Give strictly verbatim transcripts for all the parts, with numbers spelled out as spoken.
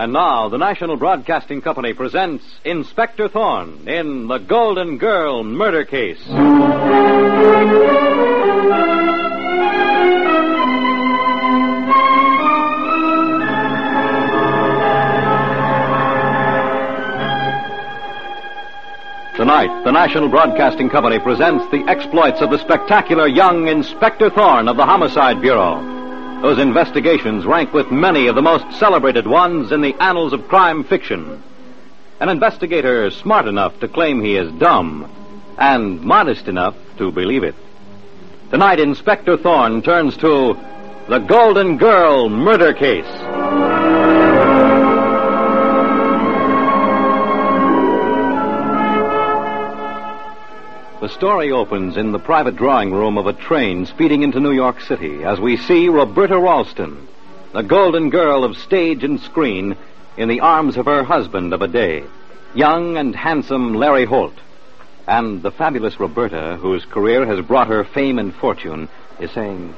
And now, the National Broadcasting Company presents Inspector Thorne in The Golden Girl Murder Case. Tonight, the National Broadcasting Company presents the exploits of the spectacular young Inspector Thorne of the Homicide Bureau, whose investigations rank with many of the most celebrated ones in the annals of crime fiction. An investigator smart enough to claim he is dumb, and modest enough to believe it. Tonight, Inspector Thorne turns to The Golden Girl Murder Case. The story opens in the private drawing room of a train speeding into New York City as we see Roberta Ralston, the golden girl of stage and screen, in the arms of her husband of a day, young and handsome Larry Holt. And the fabulous Roberta, whose career has brought her fame and fortune, is saying,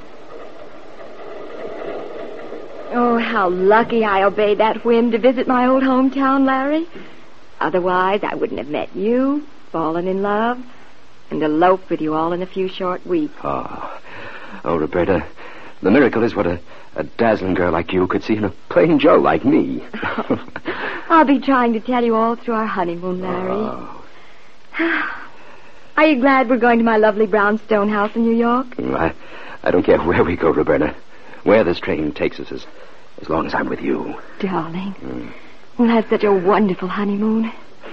"Oh, how lucky I obeyed that whim to visit my old hometown, Larry. Otherwise, I wouldn't have met you, fallen in love, and elope with you all in a few short weeks." Oh, oh, Roberta, the miracle is what a, a dazzling girl like you could see in a plain Joe like me. Oh, I'll be trying to tell you all through our honeymoon, Larry. Oh. Are you glad we're going to my lovely brownstone house in New York? I, I don't care where we go, Roberta. Where this train takes us, as, as long as I'm with you. Darling, Mm. we'll have such a wonderful honeymoon.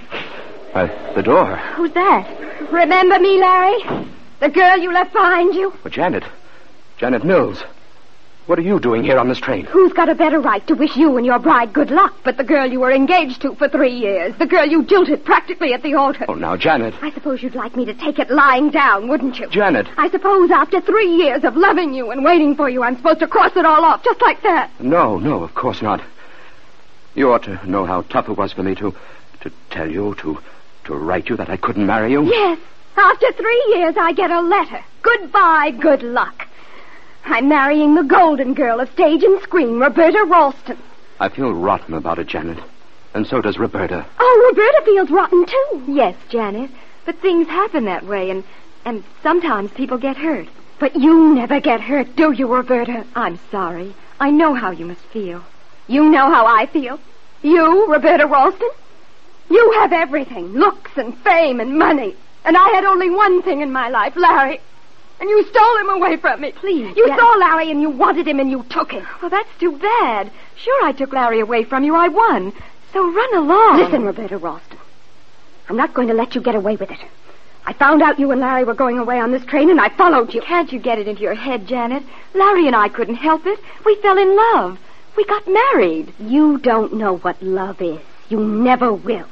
Uh, the door. Who's that? Remember me, Larry? The girl you left behind you? Oh, Janet. Janet Mills. What are you doing here on this train? Who's got a better right to wish you and your bride good luck but the girl you were engaged to for three years? The girl you jilted practically at the altar. Oh, now, Janet. I suppose you'd like me to take it lying down, wouldn't you? Janet. I suppose after three years of loving you and waiting for you, I'm supposed to cross it all off just like that. No, no, of course not. You ought to know how tough it was for me to, to tell you, to... to write you that I couldn't marry you? Yes. After three years, I get a letter. Goodbye, good luck. I'm marrying the golden girl of stage and screen, Roberta Ralston. I feel rotten about it, Janet. And so does Roberta. Oh, Roberta feels rotten, too. Yes, Janet. But things happen that way, and, and sometimes people get hurt. But you never get hurt, do you, Roberta? I'm sorry. I know how you must feel. You know how I feel. You, Roberta Ralston? You have everything, looks and fame and money. And I had only one thing in my life, Larry. And you stole him away from me. Please. You saw Larry and you wanted him and you took him. Well, that's too bad. Sure, I took Larry away from you. I won. So run along. Listen, Roberta Ralston. I'm not going to let you get away with it. I found out you and Larry were going away on this train and I followed you. Can't you get it into your head, Janet? Larry and I couldn't help it. We fell in love. We got married. You don't know what love is. You never will.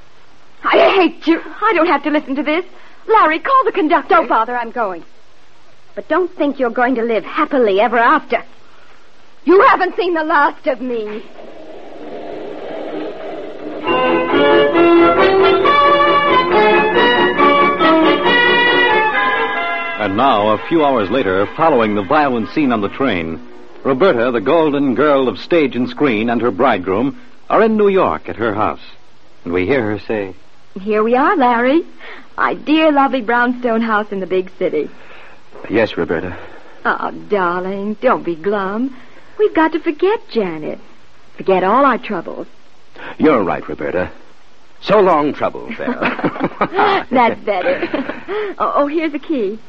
I hate you. I don't have to listen to this. Larry, call the conductor. Don't bother, I'm going. But don't think you're going to live happily ever after. You haven't seen the last of me. And now, a few hours later, following the violent scene on the train, Roberta, the golden girl of stage and screen, and her bridegroom are in New York at her house. And we hear her say, "Here we are, Larry. My dear, lovely brownstone house in the big city." Yes, Roberta. Oh, darling, don't be glum. We've got to forget Janet. Forget all our troubles. You're right, Roberta. So long, trouble, there. That's better. oh, oh, here's the key.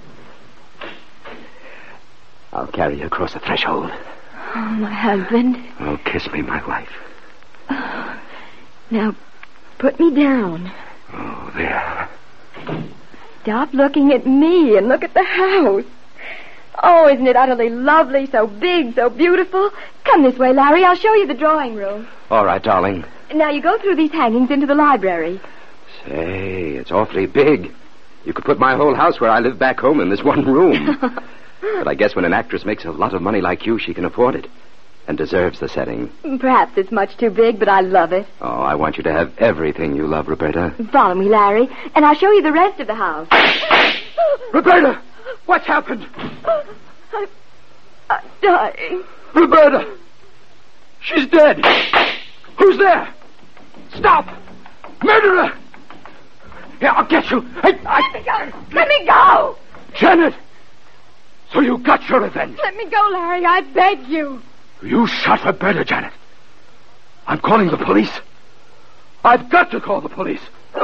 I'll carry you across the threshold. Oh, my husband. Oh, kiss me, my wife. Oh, now, put me down. Oh, there. Stop looking at me and look at the house. Oh, isn't it utterly lovely, so big, so beautiful? Come this way, Larry. I'll show you the drawing room. All right, darling. Now, you go through these hangings into the library. Say, it's awfully big. You could put my whole house where I live back home in this one room. But I guess when an actress makes a lot of money like you, she can afford it. And deserves the setting. Perhaps it's much too big, but I love it. Oh, I want you to have everything you love, Roberta. Follow me, Larry, and I'll show you the rest of the house. Roberta! What's happened? I'm, I'm dying. Roberta! She's dead! Who's there? Stop! Murderer! Yeah, I'll get you. I, I... Let me go! Let me go! Janet! So you got your revenge. Let me go, Larry. I beg you. You shot Roberta, Janet. I'm calling the police. I've got to call the police.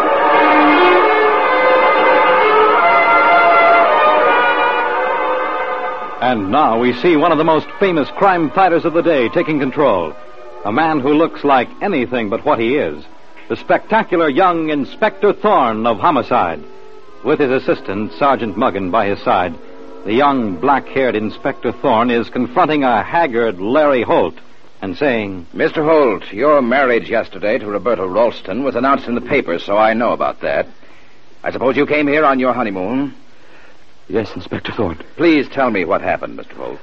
And now we see one of the most famous crime fighters of the day taking control. A man who looks like anything but what he is. The spectacular young Inspector Thorne of Homicide. With his assistant, Sergeant Muggan, by his side, the young black-haired Inspector Thorne is confronting a haggard Larry Holt and saying, Mister Holt, your marriage yesterday to Roberta Ralston was announced in the papers, so I know about that. I suppose you came here on your honeymoon? Yes, Inspector Thorne. Please tell me what happened, Mister Holt.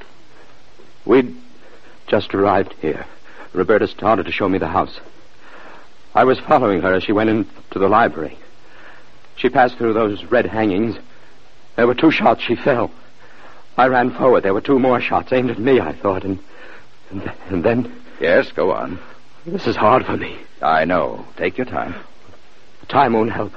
We'd just arrived here. Roberta started to show me the house. I was following her as she went into the library. She passed through those red hangings. There were two shots. She fell. I ran forward. There were two more shots aimed at me, I thought, and and, th- and then... Yes, go on. This is hard for me. I know. Take your time. Time won't help.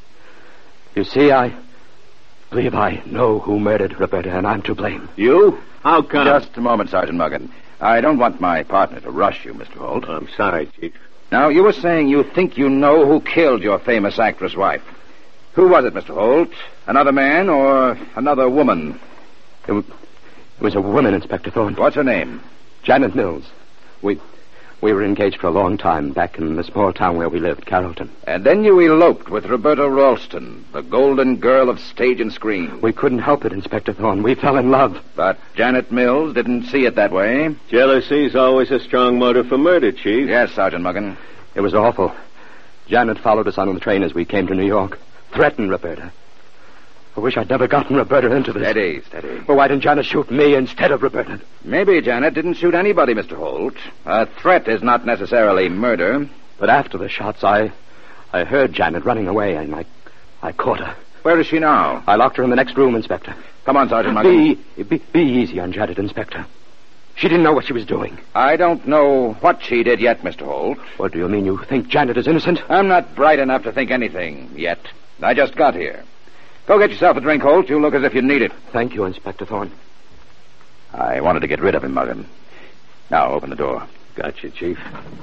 You see, I believe I know who murdered Roberta, and I'm to blame. You? How come? Just a moment, Sergeant Muggan. I don't want my partner to rush you, Mister Holt. I'm sorry, Chief. Now, you were saying you think you know who killed your famous actress wife. Who was it, Mister Holt? Another man or another woman? It, w- it was a woman, Inspector Thorne. What's her name? Janet Mills. We we were engaged for a long time back in the small town where we lived, Carrollton. And then you eloped with Roberta Ralston, the golden girl of stage and screen. We couldn't help it, Inspector Thorne. We fell in love. But Janet Mills didn't see it that way. Jealousy's always a strong motive for murder, Chief. Yes, Sergeant Muggan. It was awful. Janet followed us on the train as we came to New York. Threatened Roberta. I wish I'd never gotten Roberta into this. Steady, steady. Well, why didn't Janet shoot me instead of Roberta? Maybe Janet didn't shoot anybody, Mister Holt. A threat is not necessarily murder. But after the shots, I I heard Janet running away, and I, I caught her. Where is she now? I locked her in the next room, Inspector. Come on, Sergeant Muggan. Be, be, be easy on Janet, Inspector. She didn't know what she was doing. I don't know what she did yet, Mister Holt. What do you mean? You think Janet is innocent? I'm not bright enough to think anything yet. I just got here. Go get yourself a drink, Holt. You look as if you need it. Thank you, Inspector Thorne. I wanted to get rid of him, Muggan. Now, open the door. Gotcha, Chief.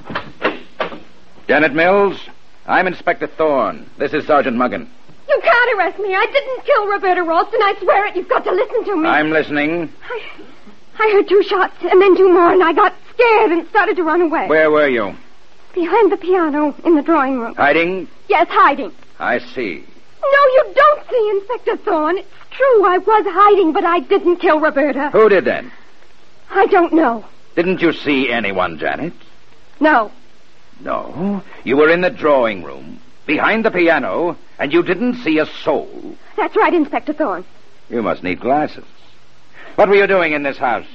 Janet Mills, I'm Inspector Thorne. This is Sergeant Muggan. You can't arrest me. I didn't kill Roberta Ralston. I swear it. You've got to listen to me. I'm listening. I, I heard two shots and then two more, and I got scared and started to run away. Where were you? Behind the piano in the drawing room. Hiding? Yes, hiding. I see. No, you don't see, Inspector Thorne. It's true. I was hiding, but I didn't kill Roberta. Who did then? I don't know. Didn't you see anyone, Janet? No. No. You were in the drawing room, behind the piano, and you didn't see a soul. That's right, Inspector Thorne. You must need glasses. What were you doing in this house?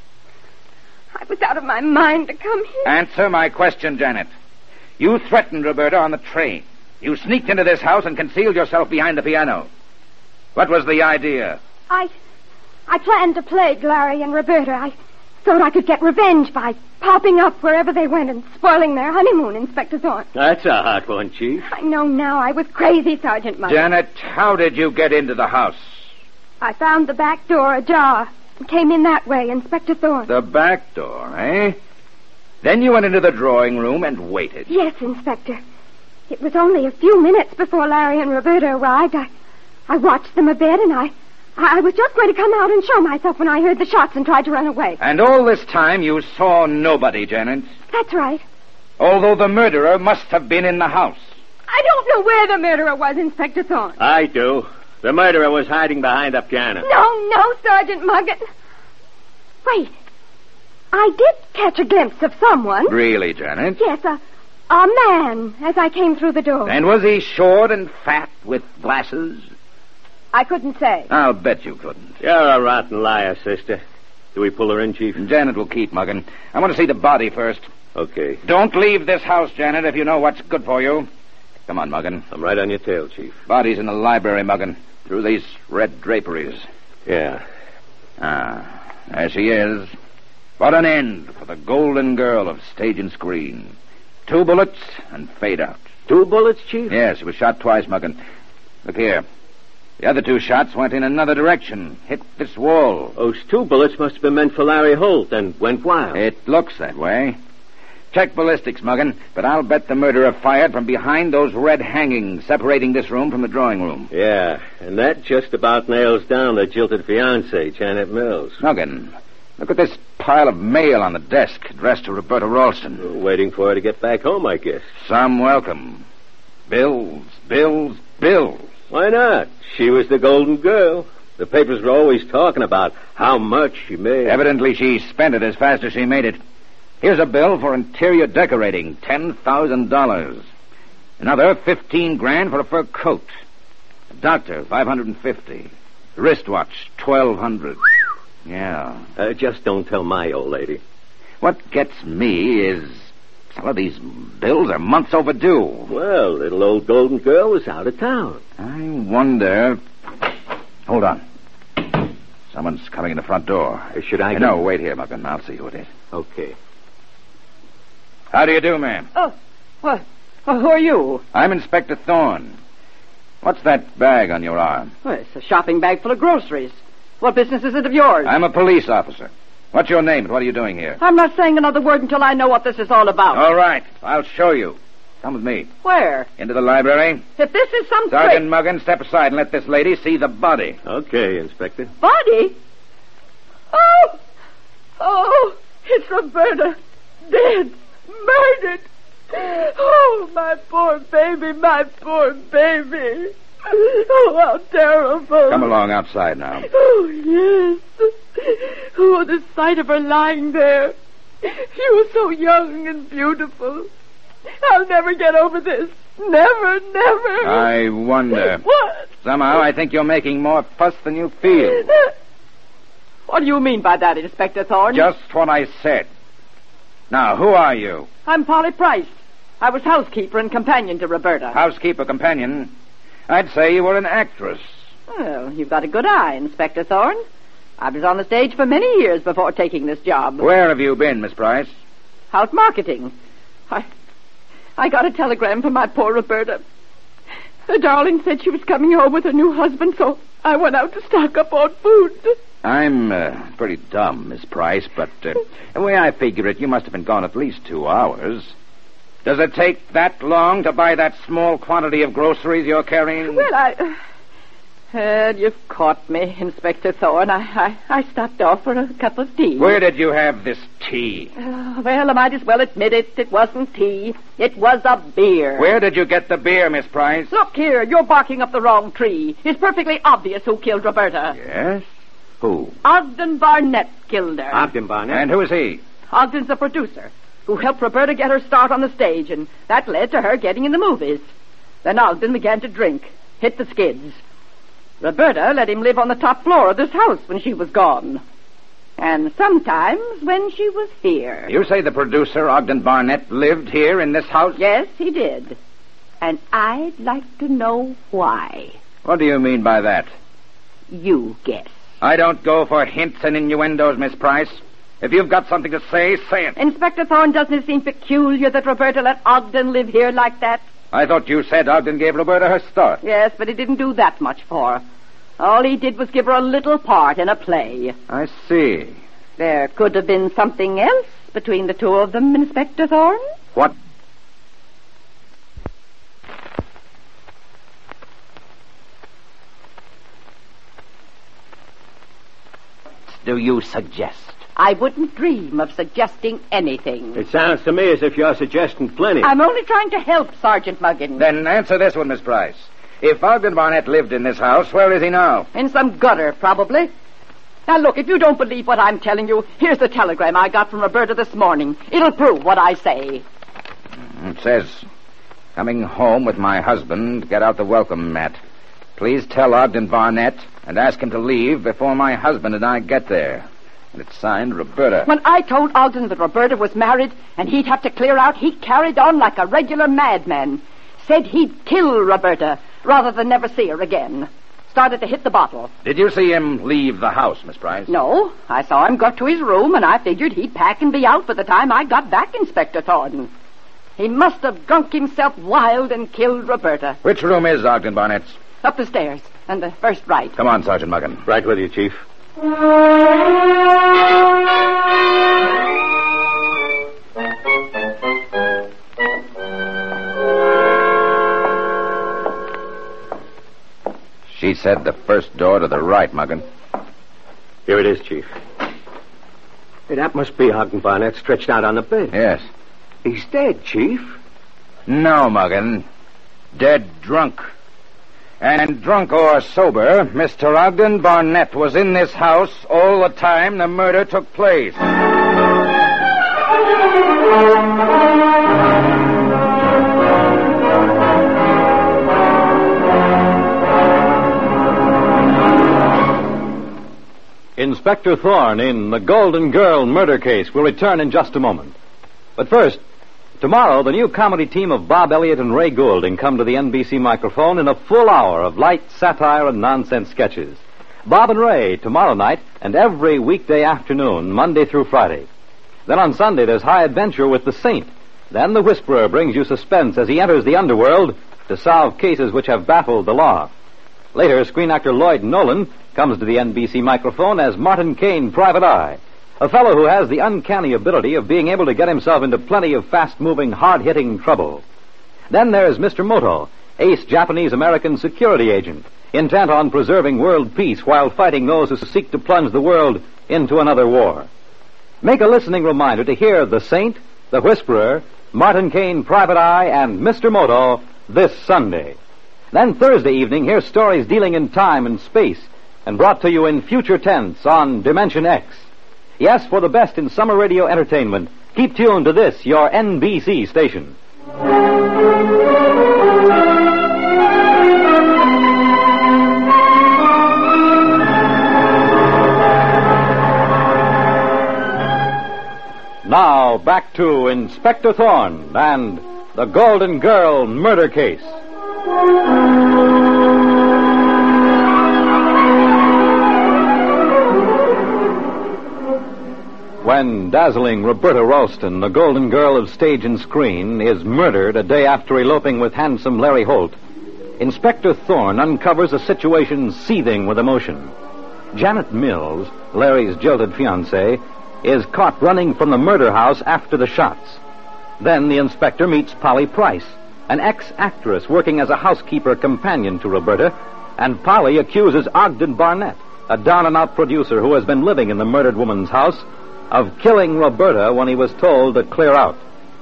I was out of my mind to come here. Answer my question, Janet. You threatened Roberta on the train. You sneaked into this house and concealed yourself behind the piano. What was the idea? I... I planned to plague Larry and Roberta. I thought I could get revenge by popping up wherever they went and spoiling their honeymoon, Inspector Thorne. That's a hot one, Chief. I know now. I was crazy, Sergeant Muggan. Janet, how did you get into the house? I found the back door ajar and came in that way, Inspector Thorne. The back door, eh? Then you went into the drawing room and waited. Yes, Inspector. It was only a few minutes before Larry and Roberta arrived. I, I watched them a bit, and I, I was just going to come out and show myself when I heard the shots and tried to run away. And all this time you saw nobody, Janet? That's right. Although the murderer must have been in the house. I don't know where the murderer was, Inspector Thorne. I do. The murderer was hiding behind a piano. No, no, Sergeant Muggan. Wait. I did catch a glimpse of someone. Really, Janet? Yes, a, a man, as I came through the door. And was he short and fat with glasses? I couldn't say. I'll bet you couldn't. You're a rotten liar, sister. Do we pull her in, Chief? Janet will keep, Muggan. I want to see the body first. Okay. Don't leave this house, Janet, if you know what's good for you. Come on, Muggan. I'm right on your tail, Chief. Body's in the library, Muggan. Through these red draperies. Yeah. Ah, there she is. What an end for the golden girl of stage and screen. Two bullets and fade out. Two bullets, Chief? Yes, he was shot twice, Muggen. Look here. The other two shots went in another direction, hit this wall. Those two bullets must have been meant for Larry Holt and went wild. It looks that way. Check ballistics, Muggen, but I'll bet the murderer fired from behind those red hangings separating this room from the drawing room. Yeah, and that just about nails down the jilted fiancée, Janet Mills. Muggen, look at this pile of mail on the desk addressed to Roberta Ralston. We're waiting for her to get back home, I guess. Some welcome. Bills, bills, bills. Why not? She was the golden girl. The papers were always talking about how much she made. Evidently she spent it as fast as she made it. Here's a bill for interior decorating, ten thousand dollars. Another fifteen grand for a fur coat. A doctor, five hundred and fifty. Wristwatch, twelve hundred. Yeah. Uh, just don't tell my old lady. What gets me is some of these bills are months overdue. Well, little old golden girl was out of town. I wonder. Hold on. Someone's coming in the front door. Uh, should I? No, wait here, Muggen. I'll see who it is. Okay. How do you do, ma'am? Oh, well, well, who are you? I'm Inspector Thorne. What's that bag on your arm? Well, it's a shopping bag full of groceries. What business is it of yours? I'm a police officer. What's your name and what are you doing here? I'm not saying another word until I know what this is all about. All right. I'll show you. Come with me. Where? Into the library. If this is some Sergeant trick... Muggen, step aside and let this lady see the body. Okay, Inspector. Body? Oh! Oh, it's Roberta. Dead. Murdered. Oh, my poor baby, my poor baby. Oh, how terrible. Come along outside now. Oh, yes. Oh, the sight of her lying there. She was so young and beautiful. I'll never get over this. Never, never. I wonder. What? Somehow I think you're making more fuss than you feel. What do you mean by that, Inspector Thorne? Just what I said. Now, who are you? I'm Polly Price. I was housekeeper and companion to Roberta. Housekeeper companion? I'd say you were an actress. Well, you've got a good eye, Inspector Thorne. I was on the stage for many years before taking this job. Where have you been, Miss Price? Out marketing. I, I got a telegram from my poor Roberta. The darling said she was coming home with her new husband, so I went out to stock up on food. I'm uh, pretty dumb, Miss Price, but uh, the way I figure it, you must have been gone at least two hours. Does it take that long to buy that small quantity of groceries you're carrying? Well, I... Uh, you've caught me, Inspector Thorne. I, I, I stopped off for a cup of tea. Where did you have this tea? Uh, well, I might as well admit it. It wasn't tea. It was a beer. Where did you get the beer, Miss Price? Look here, you're barking up the wrong tree. It's perfectly obvious who killed Roberta. Yes? Who? Ogden Barnett killed her. Ogden Barnett? And who is he? Ogden's the producer who helped Roberta get her start on the stage, and that led to her getting in the movies. Then Ogden began to drink, hit the skids. Roberta let him live on the top floor of this house when she was gone. And sometimes when she was here. You say the producer, Ogden Barnett, lived here in this house? Yes, he did. And I'd like to know why. What do you mean by that? You guess. I don't go for hints and innuendos, Miss Price. If you've got something to say, say it. Inspector Thorne, doesn't it seem peculiar that Roberta let Ogden live here like that? I thought you said Ogden gave Roberta her start. Yes, but he didn't do that much for her. All he did was give her a little part in a play. I see. There could have been something else between the two of them, Inspector Thorne? What? Do you suggest? I wouldn't dream of suggesting anything. It sounds to me as if you're suggesting plenty. I'm only trying to help, Sergeant Muggen. Then answer this one, Miss Price. If Ogden Barnett lived in this house, where is he now? In some gutter, probably. Now, look, if you don't believe what I'm telling you, here's the telegram I got from Roberta this morning. It'll prove what I say. It says, coming home with my husband, get out the welcome mat. Please tell Ogden Barnett and ask him to leave before my husband and I get there. And it's signed Roberta. When I told Ogden that Roberta was married and he'd have to clear out, he carried on like a regular madman. Said he'd kill Roberta rather than never see her again. Started to hit the bottle. Did you see him leave the house, Miss Price? No. I saw him go to his room, and I figured he'd pack and be out by the time I got back, Inspector Thornton. He must have drunk himself wild and killed Roberta. Which room is Ogden Barnett's? Up the stairs, and the first right. Come on, Sergeant Muggan. Right with you, Chief. She said the first door to the right, Muggan. Here it is, Chief. Hey, that must be Ogden Barnett stretched out on the bed. Yes. He's dead, Chief. No, Muggan. Dead drunk. And drunk or sober, Mister Ogden Barnett was in this house all the time the murder took place. Inspector Thorne in the Golden Girl murder case will return in just a moment. But first, tomorrow the new comedy team of Bob Elliott and Ray Goulding come to the N B C microphone in a full hour of light satire and nonsense sketches. Bob and Ray tomorrow night and every weekday afternoon, Monday through Friday. Then on Sunday there's High Adventure with the Saint. Then the Whisperer brings you suspense as he enters the underworld to solve cases which have baffled the law. Later, screen actor Lloyd Nolan comes to the N B C microphone as Martin Caine, Private Eye, a fellow who has the uncanny ability of being able to get himself into plenty of fast-moving, hard-hitting trouble. Then there's Mister Moto, ace Japanese-American security agent, intent on preserving world peace while fighting those who seek to plunge the world into another war. Make a listening reminder to hear The Saint, The Whisperer, Martin Caine, Private Eye, and Mister Moto this Sunday. Then Thursday evening, hear stories dealing in time and space and brought to you in future tense on Dimension X. Yes, for the best in summer radio entertainment, keep tuned to this, your N B C station. Now, back to Inspector Thorne and the Golden Girl murder case. When dazzling Roberta Ralston, the golden girl of stage and screen, is murdered a day after eloping with handsome Larry Holt, Inspector Thorne uncovers a situation seething with emotion. Janet Mills, Larry's jilted fiancée, is caught running from the murder house after the shots. Then the inspector meets Polly Price, an ex-actress working as a housekeeper companion to Roberta, and Polly accuses Ogden Barnett, a down-and-out producer who has been living in the murdered woman's house, of killing Roberta when he was told to clear out.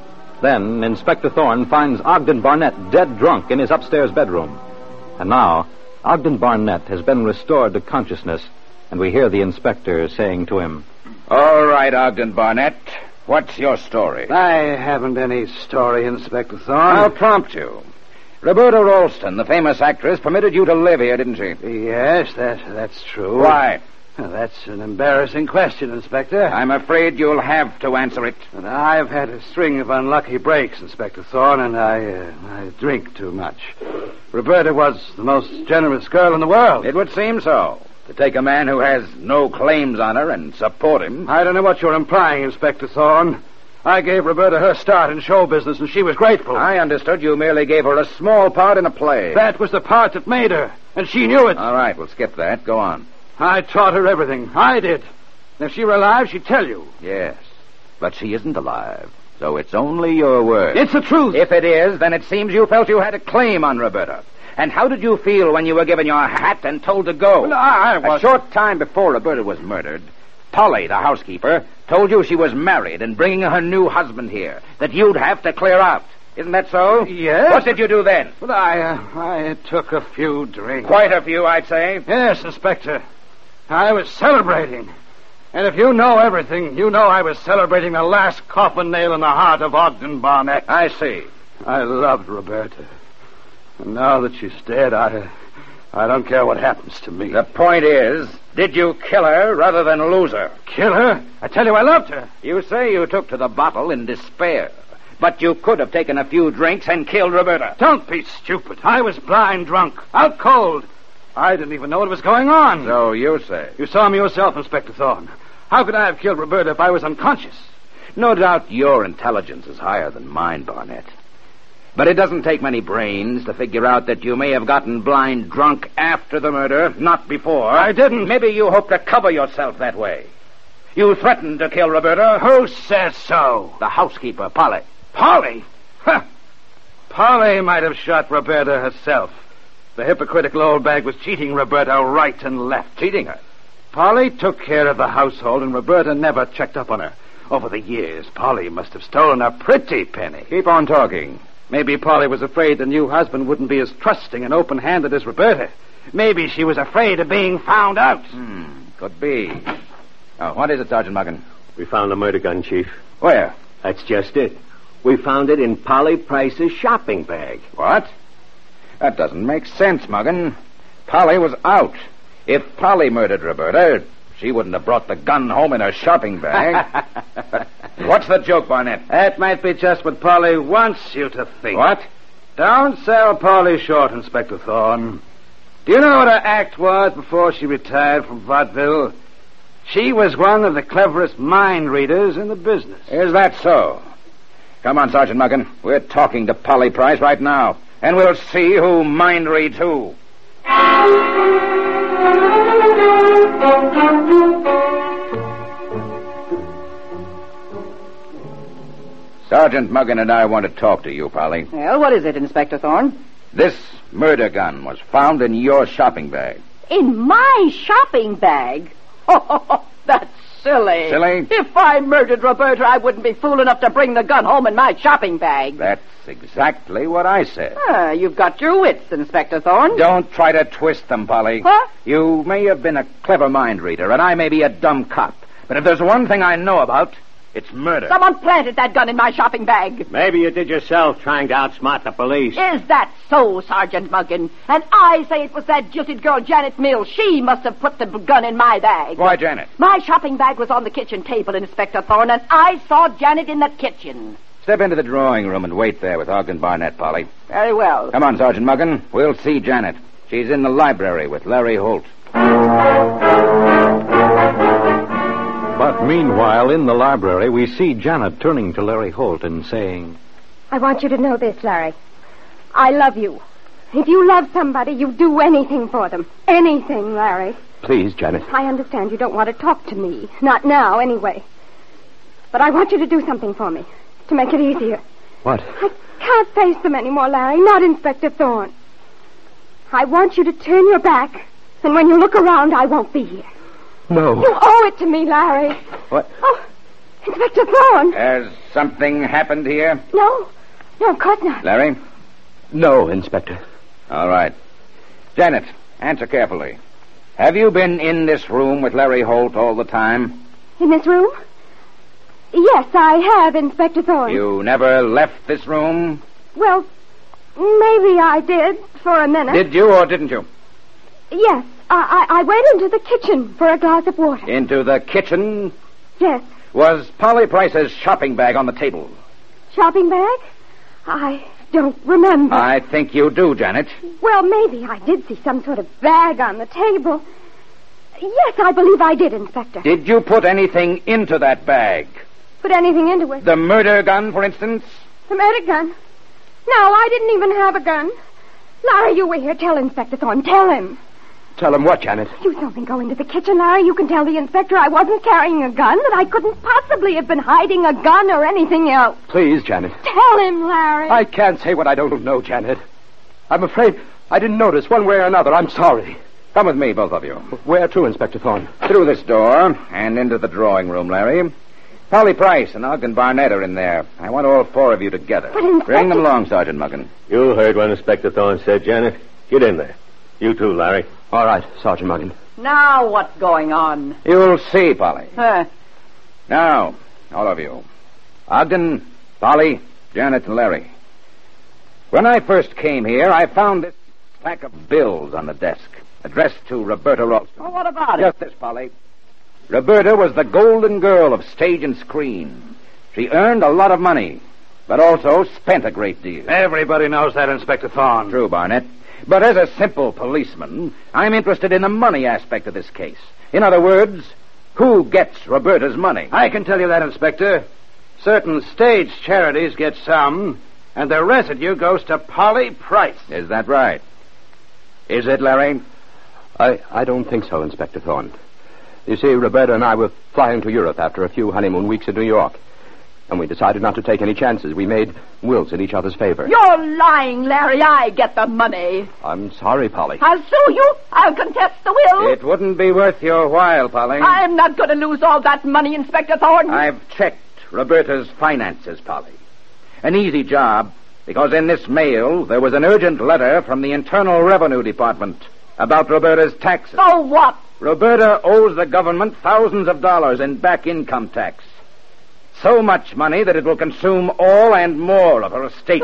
Then Inspector Thorne finds Ogden Barnett dead drunk in his upstairs bedroom. And now, Ogden Barnett has been restored to consciousness, and we hear the inspector saying to him, All right, Ogden Barnett. What's your story? I haven't any story, Inspector Thorne. I'll prompt you. Roberta Ralston, the famous actress, permitted you to live here, didn't she? Yes, that, that's true. Why? Well, that's an embarrassing question, Inspector. I'm afraid you'll have to answer it. And I've had a string of unlucky breaks, Inspector Thorne, and I, uh, I drink too much. Roberta was the most generous girl in the world. It would seem so. To take a man who has no claims on her and support him. I don't know what you're implying, Inspector Thorne. I gave Roberta her start in show business, and she was grateful. I understood you merely gave her a small part in a play. That was the part that made her, and she knew it. All right, we'll skip that. Go on. I taught her everything. I did. If she were alive, she'd tell you. Yes, but she isn't alive, so it's only your word. It's the truth. If it is, then it seems you felt you had a claim on Roberta. And how did you feel when you were given your hat and told to go? Well, I, I was... A short time before Roberta was murdered, Polly, the housekeeper, told you she was married and bringing her new husband here, that you'd have to clear out. Isn't that so? Yes. What did you do then? Well, I, uh, I took a few drinks. Quite a few, I'd say. Yes, Inspector. I was celebrating. And if you know everything, you know I was celebrating the last coffin nail in the heart of Ogden Barnett. I see. I loved Roberta. And now that she's dead, I, I don't care what happens to me. The point is, did you kill her rather than lose her? Kill her? I tell you, I loved her. You say you took to the bottle in despair. But you could have taken a few drinks and killed Roberta. Don't be stupid. I was blind drunk, out cold. I didn't even know what was going on. So you say. You saw me yourself, Inspector Thorne. How could I have killed Roberta if I was unconscious? No doubt your intelligence is higher than mine, Barnett. But it doesn't take many brains to figure out that you may have gotten blind drunk after the murder, not before. I didn't. Maybe you hope to cover yourself that way. You threatened to kill Roberta. Who says so? The housekeeper, Polly. Polly? Huh. Polly might have shot Roberta herself. The hypocritical old bag was cheating Roberta right and left. Cheating her? Polly took care of the household, and Roberta never checked up on her. Over the years, Polly must have stolen a pretty penny. Keep on talking. Maybe Polly was afraid the new husband wouldn't be as trusting and open-handed as Roberta. Maybe she was afraid of being found out. Hmm, could be. Oh, what is it, Sergeant Muggin? We found a murder gun, Chief. Where? That's just it. We found it in Polly Price's shopping bag. What? That doesn't make sense, Muggin. Polly was out. If Polly murdered Roberta, she wouldn't have brought the gun home in her shopping bag. What's the joke, Barnett? That might be just what Polly wants you to think. What? Don't sell Polly short, Inspector Thorne. Do you know what her act was before she retired from vaudeville? She was one of the cleverest mind readers in the business. Is that so? Come on, Sergeant Muggin. We're talking to Polly Price right now, and we'll see who mind reads who. Sergeant Muggin and I want to talk to you, Polly. Well, what is it, Inspector Thorne? This murder gun was found in your shopping bag. In my shopping bag? Oh, that's silly. Silly? If I murdered Roberta, I wouldn't be fool enough to bring the gun home in my shopping bag. That's exactly what I said. Ah, you've got your wits, Inspector Thorne. Don't try to twist them, Polly. What? You may have been a clever mind reader, and I may be a dumb cop. But if there's one thing I know about, it's murder. Someone planted that gun in my shopping bag. Maybe you did yourself, trying to outsmart the police. Is that so, Sergeant Muggin? And I say it was that jilted girl, Janet Mills. She must have put the gun in my bag. Why, Janet? My shopping bag was on the kitchen table, Inspector Thorne, and I saw Janet in the kitchen. Step into the drawing room and wait there with Ogden Barnett, Polly. Very well. Come on, Sergeant Muggin. We'll see Janet. She's in the library with Larry Holt. But meanwhile, in the library, we see Janet turning to Larry Holt and saying, I want you to know this, Larry. I love you. If you love somebody, you do anything for them. Anything, Larry. Please, Janet. I understand you don't want to talk to me. Not now, anyway. But I want you to do something for me. To make it easier. What? I can't face them anymore, Larry. Not Inspector Thorne. I want you to turn your back, and when you look around, I won't be here. No. You owe it to me, Larry. What? Oh, Inspector Thorne. Has something happened here? No. No, of course not. Larry? No, Inspector. All right. Janet, answer carefully. Have you been in this room with Larry Holt all the time? In this room? Yes, I have, Inspector Thorne. You never left this room? Well, maybe I did, for a minute. Did you or didn't you? Yes, I, I, I went into the kitchen for a glass of water. Into the kitchen? Yes. Was Polly Price's shopping bag on the table? Shopping bag? I don't remember. I think you do, Janet. Well, maybe I did see some sort of bag on the table. Yes, I believe I did, Inspector. Did you put anything into that bag? Put anything into it? The murder gun, for instance? The murder gun? No, I didn't even have a gun. Larry, you were here. Tell Inspector Thorne. Tell him. Tell him what, Janet? You saw me go into the kitchen, Larry. You can tell the inspector I wasn't carrying a gun, that I couldn't possibly have been hiding a gun or anything else. Please, Janet. Tell him, Larry. I can't say what I don't know, Janet. I'm afraid I didn't notice one way or another. I'm sorry. Come with me, both of you. Where to, Inspector Thorne? Through this door and into the drawing room, Larry. Polly Price and Ogden Barnett are in there. I want all four of you together. But, Inspector... Bring them along, Sergeant Muggin. You heard what Inspector Thorne said, Janet. Get in there. You too, Larry. All right, Sergeant Muggin. Now what's going on? You'll see, Polly. Huh? Now, all of you. Ogden, Polly, Janet, and Larry. When I first came here, I found this stack of bills on the desk, addressed to Roberta Ralston. Well, what about Just this, Polly. Roberta was the golden girl of stage and screen. She earned a lot of money, but also spent a great deal. Everybody knows that, Inspector Thorne. True, Barnett. But as a simple policeman, I'm interested in the money aspect of this case. In other words, who gets Roberta's money? I can tell you that, Inspector. Certain stage charities get some, and the residue goes to Polly Price. Is that right? Is it, Larry? I, I don't think so, Inspector Thorne. You see, Roberta and I were flying to Europe after a few honeymoon weeks in New York. And we decided not to take any chances. We made wills in each other's favor. You're lying, Larry. I get the money. I'm sorry, Polly. I'll sue you. I'll contest the will. It wouldn't be worth your while, Polly. I'm not going to lose all that money, Inspector Thorne. I've checked Roberta's finances, Polly. An easy job, because in this mail there was an urgent letter from the Internal Revenue Department about Roberta's taxes. So what? Roberta owes the government thousands of dollars in back income tax. So much money that it will consume all and more of her estate.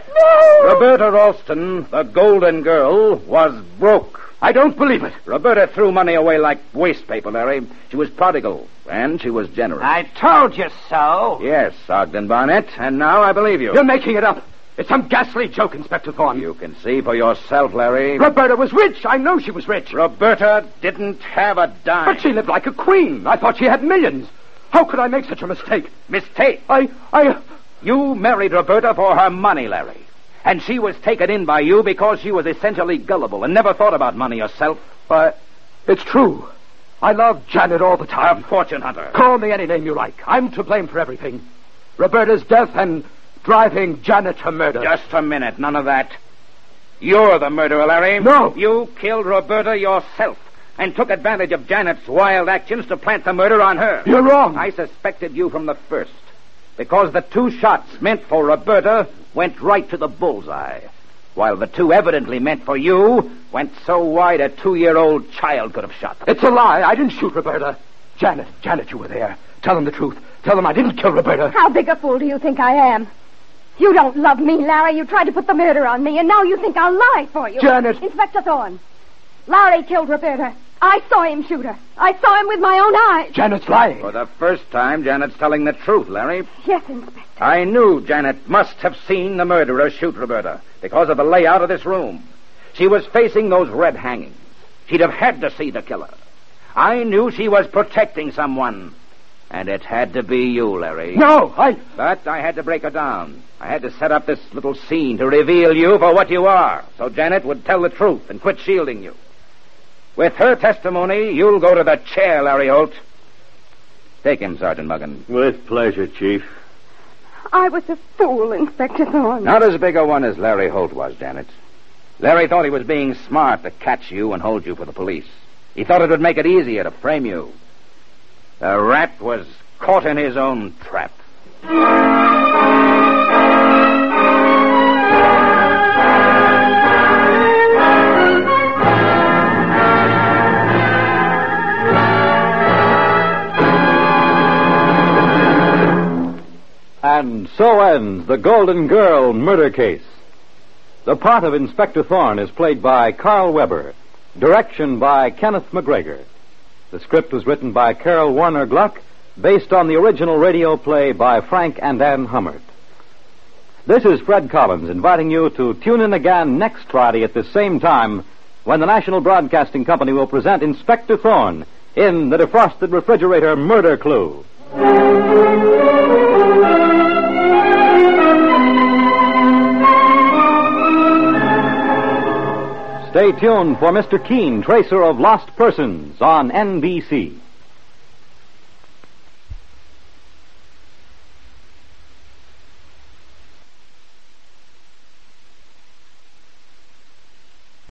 No! Roberta Ralston, the Golden Girl, was broke. I don't believe it. Roberta threw money away like waste paper, Larry. She was prodigal, and she was generous. I told you so. Yes, Ogden Barnett, and now I believe you. You're making it up. It's some ghastly joke, Inspector Thorne. You can see for yourself, Larry. Roberta was rich. I know she was rich. Roberta didn't have a dime. But she lived like a queen. I thought she had millions. How could I make such a mistake? Mistake? I... I... You married Roberta for her money, Larry. And she was taken in by you because she was essentially gullible and never thought about money herself. Why, it's true. I loved Janet all the time. A fortune hunter. Call me any name you like. I'm to blame for everything. Roberta's death and driving Janet to murder. Just a minute. None of that. You're the murderer, Larry. No. You killed Roberta yourself and took advantage of Janet's wild actions to plant the murder on her. You're wrong. I suspected you from the first, because the two shots meant for Roberta went right to the bullseye, while the two evidently meant for you went so wide a two-year-old child could have shot them. It's a lie. I didn't shoot Roberta. Janet, Janet, you were there. Tell them the truth. Tell them I didn't kill Roberta. How big a fool do you think I am? You don't love me, Larry. You tried to put the murder on me, and now you think I'll lie for you. Janet. Inspector Thorne. Larry killed Roberta. I saw him shoot her. I saw him with my own eyes. Janet's lying. For the first time, Janet's telling the truth, Larry. Yes, Inspector. I knew Janet must have seen the murderer shoot Roberta because of the layout of this room. She was facing those red hangings. She'd have had to see the killer. I knew she was protecting someone. And it had to be you, Larry. No, I... But I had to break her down. I had to set up this little scene to reveal you for what you are, so Janet would tell the truth and quit shielding you. With her testimony, you'll go to the chair, Larry Holt. Take him, Sergeant Muggin. With pleasure, Chief. I was a fool, Inspector Thorne. Not as big a one as Larry Holt was, Janet. Larry thought he was being smart to catch you and hold you for the police. He thought it would make it easier to frame you. The rat was caught in his own trap. And so ends the Golden Girl murder case. The part of Inspector Thorne is played by Carl Weber. Direction by Kenneth McGregor. The script was written by Carol Warner Gluck, based on the original radio play by Frank and Ann Hummert. This is Fred Collins inviting you to tune in again next Friday at the same time when the National Broadcasting Company will present Inspector Thorne in The Defrosted Refrigerator Murder Clue. Stay tuned for Mister Keene, Tracer of Lost Persons on N B C.